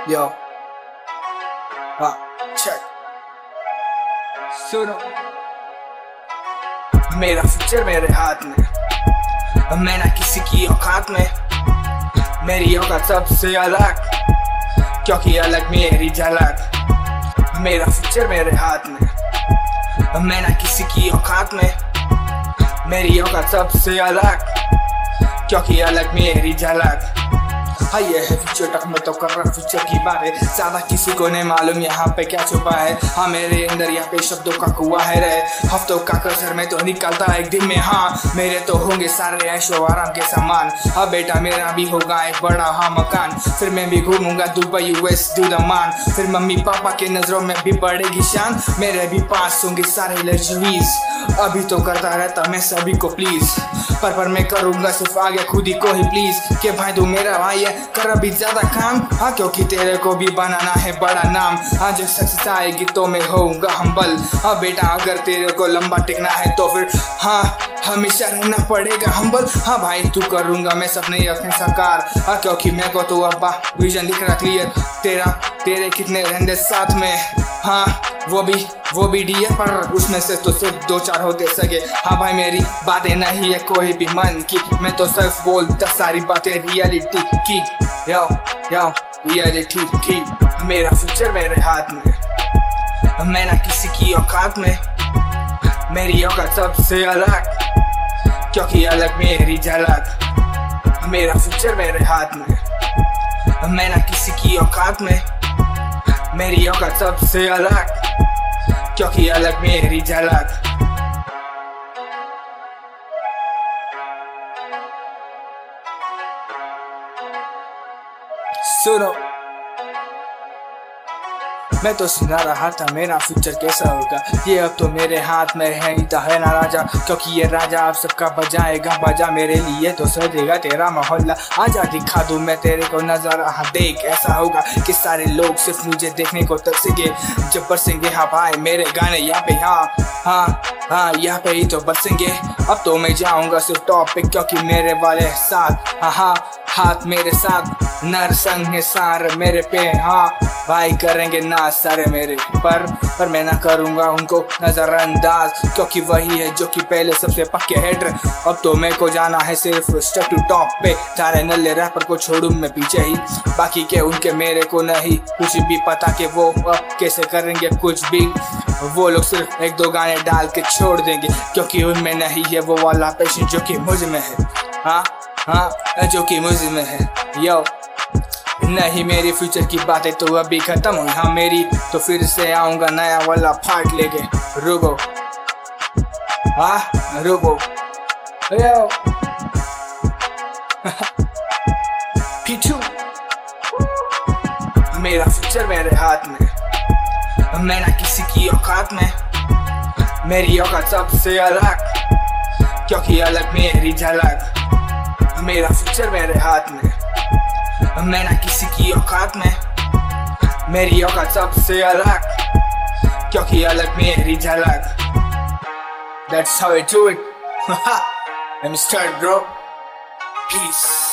Yo, check. सुनो, मेरा future मेरे हाथ में, मैं ना किसी की औकात में। मेरी औकात सबसे अलग, क्योंकि अलग मेरी झलक। मेरा फ्यूचर मेरे हाथ में, मैं ना किसी की औकात में। मेरी औकात सबसे अलग, क्योंकि अलग मेरी झलक। हाँ ये है फ्यूचर टक, मैं तो कर रहा फ्यूचर की बातें। ज्यादा किसी को नहीं मालूम यहाँ पे क्या छुपा है। हाँ मेरे अंदर यहाँ पे शब्दों का कुआं है रे। हफ्तों का कसर में तो निकलता एक दिन में। हाँ मेरे तो होंगे सारे ऐशो आराम के सामान। हाँ बेटा मेरा भी होगा एक बड़ा हाँ मकान। फिर मैं भी घूमूंगा दुबई यूएस दुदमान। फिर मम्मी पापा के नजरों में भी बढ़ेगी शान। मेरे भी पास होंगे सारे लग्जरीज। अभी तो करता रहता मैं सभी को प्लीज, पर मैं करूंगा सिर्फ आगे खुद ही को ही प्लीज। कि भाई तू मेरा भाई है, कर अभी ज्यादा काम। हाँ क्योंकि तेरे को भी बनाना है बड़ा नाम। हाँ जब सक्सेस आएगी तो मैं होऊंगा हम्बल। हाँ बेटा अगर तेरे को लंबा टिकना है तो फिर हाँ हमेशा रहना पड़ेगा हम्बल। हाँ भाई तू करूंगा मैं सपने अपने साकार। हाँ क्योंकि मेरे को तो अब्बा विजन दिख रहा क्लियर। तेरे कितने रहने साथ में। हाँ वो भी डियर, पर उसमें से तो सिर्फ 2-4 होते सके। हाँ भाई मेरी बातें नहीं है कोई भी मन की, मैं तो सिर्फ बोलता सारी बातें रियलिटी की। यो रियलिटी की। मेरा फ्यूचर मेरे हाथ में, मैं ना किसी की औकात में। मेरी औकात सबसे अलग, क्योंकि अलग मेरी झलक। मेरा फ्यूचर मेरे हाथ में, मैं ना किसी की औकात में। मेरी औकात सबसे अलग, क्योंकि अलग मेरी झलक। सुनो, मैं तो सुना रहा था मेरा फ्यूचर कैसा होगा। ये अब तो मेरे हाथ में है है ना राजा, क्योंकि ये राजा आप सबका बजाएगा बाजा। मेरे लिए तो सजेगा तेरा मोहल्ला। आजा दिखा दूं मैं तेरे को नजारा। हाँ देख ऐसा होगा कि सारे लोग सिर्फ मुझे देखने को तरसेंगे जब बरसेंगे। हाँ भाई मेरे गाने यहाँ पे हाँ यहाँ पे ही तो बरसेंगे। अब तो मैं जाऊंगा सिर्फ टॉप पे, क्योंकि मेरे वाले साथ हाँ हाथ मेरे साथ। नर संग है सारे मेरे पे। हाँ भाई करेंगे ना सारे मेरे पर मैं ना करूंगा उनको नजरअंदाज, क्योंकि वही है जो कि पहले सबसे पक्के हेडर। अब तो मेरे को जाना है सिर्फ स्टेप टू टॉप पे। सारे नल्ले रैपर को छोड़ूं मैं पीछे ही, बाकी के उनके मेरे को नहीं कुछ भी पता कि वो अब कैसे करेंगे कुछ भी। वो लोग सिर्फ 1-2 गाने डाल के छोड़ देंगे, क्योंकि उनमें नहीं है वो वाला पैशन जो कि मुझ में है। हाँ जो कि मुझ में है। यो नहीं मेरी फ्यूचर की बातें तो अभी खत्म हुई। हाँ मेरी तो फिर से आऊंगा नया वाला पार्ट लेके। रुको रुको यो पीछू। मेरा फ्यूचर मेरे हाथ में, मैं ना किसी की औकात में। मेरी औकात सबसे अलग, क्योंकि अलग मेरी झलक। मेरा फ्यूचर मेरे हाथ में, मैं ना किसी की औकात में। मेरी औकात सबसे अलग, क्योंकि अलग मेरी झलक। That's how I do it. Let me start bro. Peace.